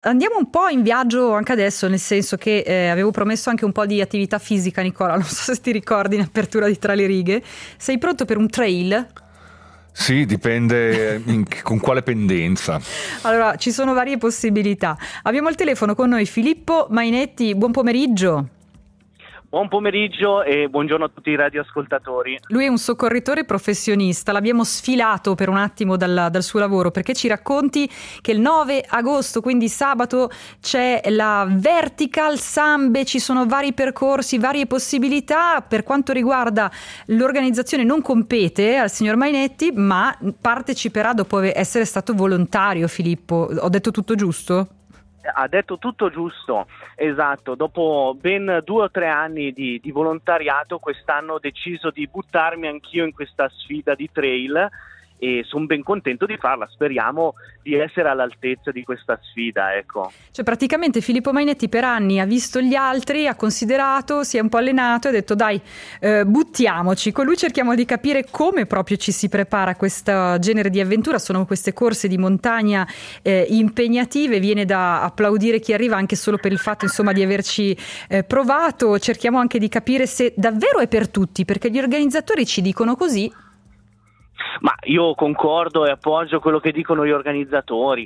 Andiamo un po' in viaggio anche adesso, nel senso che avevo promesso anche un po' di attività fisica, Nicola, non so se ti ricordi in apertura di Tra le righe. Sei pronto per un trail? Sì, dipende con quale pendenza. Allora, ci sono varie possibilità. Abbiamo al telefono con noi Filippo Mainetti, buon pomeriggio. Buon pomeriggio e buongiorno a tutti i radioascoltatori. Lui è un soccorritore professionista, l'abbiamo sfilato per un attimo dal suo lavoro perché ci racconti che il 9 agosto, quindi sabato, c'è la Vertical Sambe, ci sono vari percorsi, varie possibilità. Per quanto riguarda l'organizzazione non compete al signor Mainetti, ma parteciperà dopo essere stato volontario. Filippo, ho detto tutto giusto? Ha detto tutto giusto, esatto. Dopo ben 2 o 3 anni di volontariato, quest'anno ho deciso di buttarmi anch'io in questa sfida di trail e sono ben contento di farla. Speriamo di essere all'altezza di questa sfida, ecco. Cioè praticamente Filippo Mainetti per anni ha visto gli altri, ha considerato, si è un po' allenato e ha detto dai, buttiamoci. Con lui cerchiamo di capire come proprio ci si prepara a questo genere di avventura. Sono queste corse di montagna impegnative, viene da applaudire chi arriva anche solo per il fatto insomma di averci provato. Cerchiamo anche di capire se davvero è per tutti, perché gli organizzatori ci dicono così. Ma io concordo e appoggio quello che dicono gli organizzatori.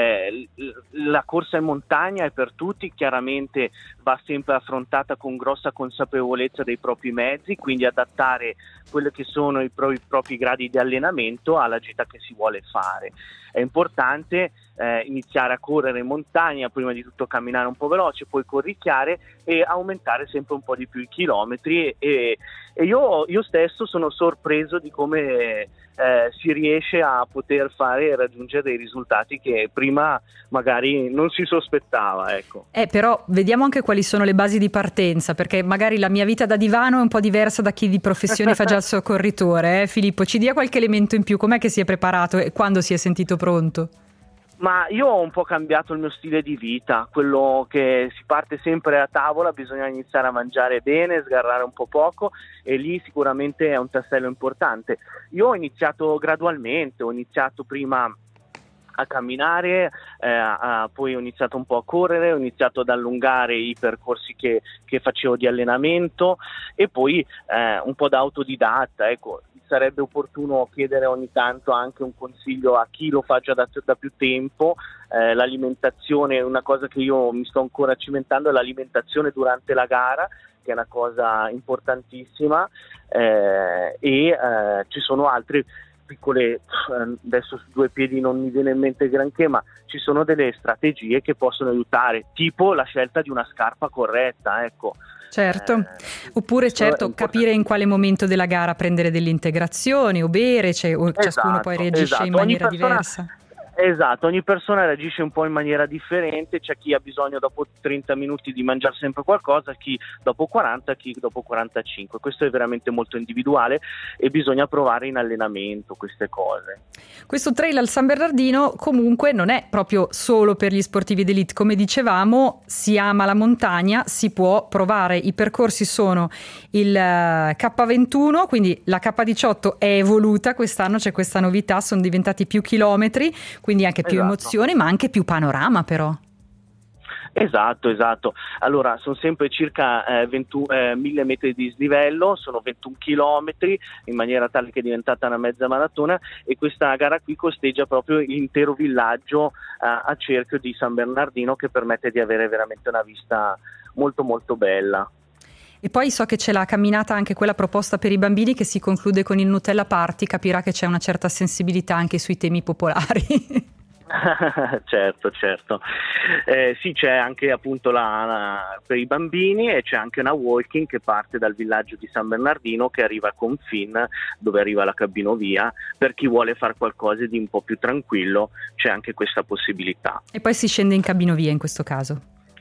La corsa in montagna è per tutti, chiaramente va sempre affrontata con grossa consapevolezza dei propri mezzi, quindi adattare quelli che sono i propri gradi di allenamento alla gita che si vuole fare. È importante iniziare a correre in montagna, prima di tutto camminare un po' veloce, poi corricchiare e aumentare sempre un po' di più i chilometri e io stesso sono sorpreso di come si riesce a poter fare e raggiungere dei risultati che prima magari non si sospettava, ecco. Però vediamo anche quali sono le basi di partenza, perché magari la mia vita da divano è un po' diversa da chi di professione fa già il soccorritore. Filippo, ci dia qualche elemento in più, com'è che si è preparato e quando si è sentito pronto? Ma io ho un po' cambiato il mio stile di vita, quello che si parte sempre a tavola, bisogna iniziare a mangiare bene, sgarrare un po' poco e lì sicuramente è un tassello importante. Io ho iniziato gradualmente, ho iniziato prima a camminare, poi ho iniziato un po' a correre, ho iniziato ad allungare i percorsi che facevo di allenamento e poi un po' da autodidatta, ecco. Sarebbe opportuno chiedere ogni tanto anche un consiglio a chi lo fa già da più tempo. L'alimentazione è una cosa che io mi sto ancora cimentando, è l'alimentazione durante la gara, che è una cosa importantissima, ci sono altre piccole, adesso su due piedi non mi viene in mente granché, ma ci sono delle strategie che possono aiutare, tipo la scelta di una scarpa corretta, ecco. Certo, oppure certo capire in quale momento della gara prendere delle integrazioni o bere, ciascuno poi reagisce in maniera diversa. Esatto, ogni persona reagisce un po' in maniera differente, c'è chi ha bisogno dopo 30 minuti di mangiare sempre qualcosa, chi dopo 40, chi dopo 45. Questo è veramente molto individuale e bisogna provare in allenamento queste cose. Questo trail al San Bernardino comunque non è proprio solo per gli sportivi d'élite, come dicevamo, si ama la montagna, si può provare, i percorsi sono il K21, quindi la K18 è evoluta, quest'anno c'è questa novità, sono diventati più chilometri, quindi anche più emozioni, ma anche più panorama però. Esatto. Allora, sono sempre circa 1000 metri di dislivello, sono 21 chilometri, in maniera tale che è diventata una mezza maratona e questa gara qui costeggia proprio l'intero villaggio a cerchio di San Bernardino, che permette di avere veramente una vista molto molto bella. E poi so che c'è la camminata anche quella proposta per i bambini che si conclude con il Nutella Party, capirà che c'è una certa sensibilità anche sui temi popolari. Certo. Sì, c'è anche appunto per i bambini e c'è anche una walking che parte dal villaggio di San Bernardino che arriva a Confin, dove arriva la cabinovia. Per chi vuole fare qualcosa di un po' più tranquillo c'è anche questa possibilità. E poi si scende in cabinovia in questo caso?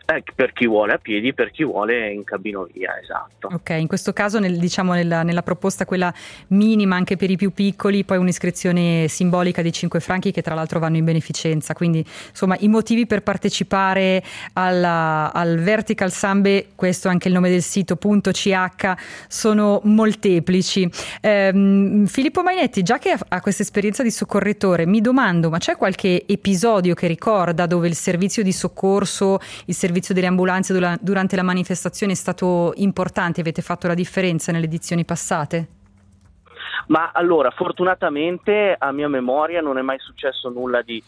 Per chi vuole a piedi, per chi vuole in cabinovia, esatto. Ok, in questo caso nella proposta quella minima anche per i più piccoli, poi un'iscrizione simbolica di 5 franchi che tra l'altro vanno in beneficenza, quindi insomma i motivi per partecipare al Vertical Sambe, questo è anche il nome del sito .ch, sono molteplici. Filippo Mainetti, già che ha questa esperienza di soccorritore, mi domando, ma c'è qualche episodio che ricorda dove il servizio di soccorso, il servizio delle ambulanze durante la manifestazione è stato importante? Avete fatto la differenza nelle edizioni passate? Ma allora, fortunatamente a mia memoria non è mai successo nulla di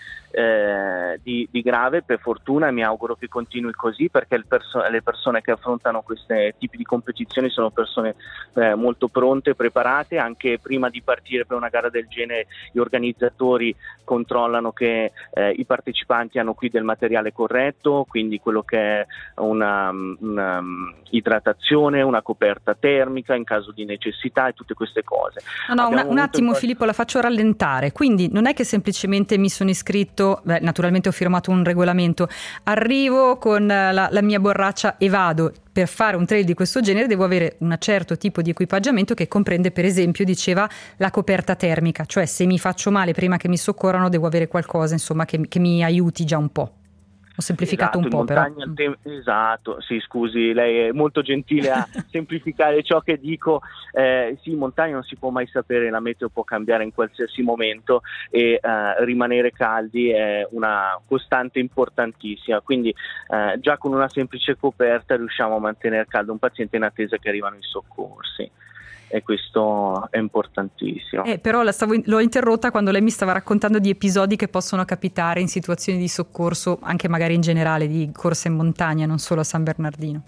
grave, per fortuna, e mi auguro che continui così, perché le persone che affrontano questi tipi di competizioni sono persone molto pronte, preparate. Anche prima di partire per una gara del genere gli organizzatori controllano che i partecipanti hanno qui del materiale corretto, quindi quello che è una idratazione, una coperta termica in caso di necessità e tutte queste cose. No, un attimo Filippo, la faccio rallentare. Quindi non è che semplicemente mi sono iscritto, naturalmente ho firmato un regolamento, arrivo con la mia borraccia e vado. Per fare un trail di questo genere devo avere un certo tipo di equipaggiamento che comprende, per esempio, diceva, la coperta termica, cioè se mi faccio male prima che mi soccorrano devo avere qualcosa, insomma, che mi aiuti già un po'. Ho semplificato un po', però. Esatto, sì, scusi, lei è molto gentile a semplificare ciò che dico. Sì, in montagna non si può mai sapere, la meteo può cambiare in qualsiasi momento e rimanere caldi è una costante importantissima, quindi già con una semplice coperta riusciamo a mantenere caldo un paziente in attesa che arrivano i soccorsi. E questo è importantissimo. Però l'ho interrotta quando lei mi stava raccontando di episodi che possono capitare in situazioni di soccorso, anche magari in generale, di corsa in montagna, non solo a San Bernardino.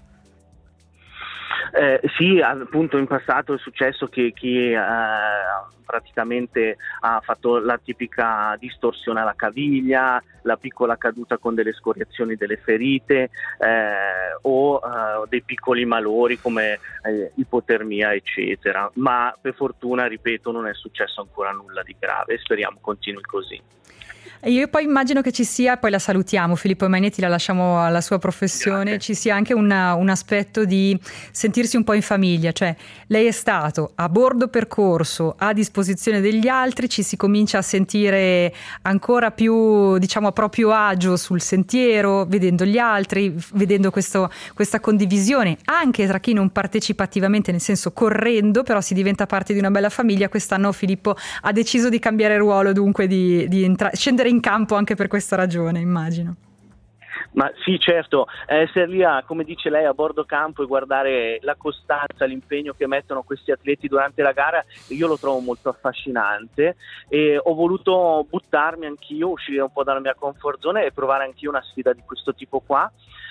Sì, appunto in passato è successo che chi praticamente ha fatto la tipica distorsione alla caviglia, la piccola caduta con delle scoriazioni delle ferite o dei piccoli malori come ipotermia eccetera, ma per fortuna, ripeto, non è successo ancora nulla di grave e speriamo continui così. Io poi immagino che ci sia, poi la salutiamo, Filippo Mainetti, la lasciamo alla sua professione. Grazie. Ci sia anche un aspetto di sentirsi un po' in famiglia, cioè lei è stato a bordo percorso, a disposizione degli altri, ci si comincia a sentire ancora più, diciamo, a proprio agio sul sentiero, vedendo gli altri, vedendo questa condivisione anche tra chi non partecipa attivamente, nel senso correndo, però si diventa parte di una bella famiglia. Quest'anno Filippo ha deciso di cambiare ruolo, dunque di scendere in campo anche per questa ragione, immagino. Ma sì, certo, essere lì come dice lei, a bordo campo e guardare la costanza, l'impegno che mettono questi atleti durante la gara, io lo trovo molto affascinante e ho voluto buttarmi anch'io, uscire un po' dalla mia comfort zone e provare anch'io una sfida di questo tipo qua.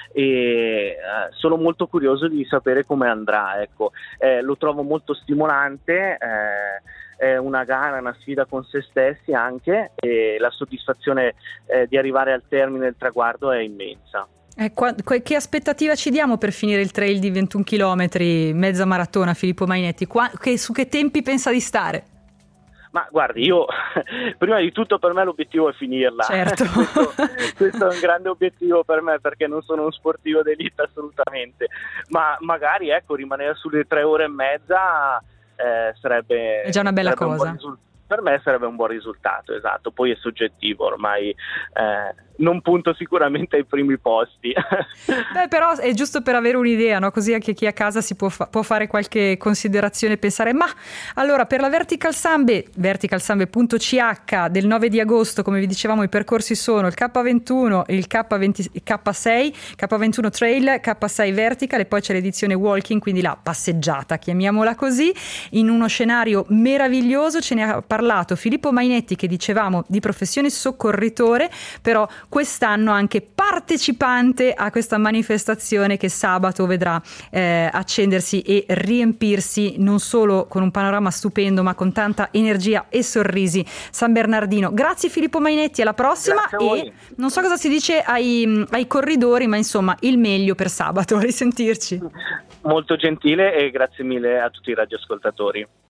E sono molto curioso di sapere come andrà, ecco. Lo trovo molto stimolante, è una gara, una sfida con se stessi anche, e la soddisfazione di arrivare al termine del traguardo è immensa. Che aspettativa ci diamo per finire il trail di 21 km, mezza maratona, Filippo Mainetti? Su che tempi pensa di stare? Ma guardi, io prima di tutto per me l'obiettivo è finirla. Certo. questo è un grande obiettivo per me, perché non sono uno sportivo d'elite assolutamente, ma magari rimanere sulle 3 ore e mezza sarebbe... È già una bella cosa. Per me sarebbe un buon risultato, esatto, poi è soggettivo ormai, non punto sicuramente ai primi posti. Beh, però è giusto per avere un'idea, no? Così anche chi a casa si può fare qualche considerazione e pensare, ma allora per la Vertical Sambe, verticalsambe.ch del 9 di agosto, come vi dicevamo, i percorsi sono il K21, il K6, K21 Trail, K6 Vertical e poi c'è l'edizione Walking, quindi la passeggiata, chiamiamola così, in uno scenario meraviglioso. Ce ne ha parlato Filippo Mainetti, che dicevamo di professione soccorritore, però quest'anno anche partecipante a questa manifestazione che sabato vedrà accendersi e riempirsi non solo con un panorama stupendo ma con tanta energia e sorrisi San Bernardino. Grazie Filippo Mainetti, alla prossima. E non so cosa si dice ai corridori, ma insomma il meglio per sabato. A risentirci. Molto gentile e grazie mille a tutti i radioascoltatori.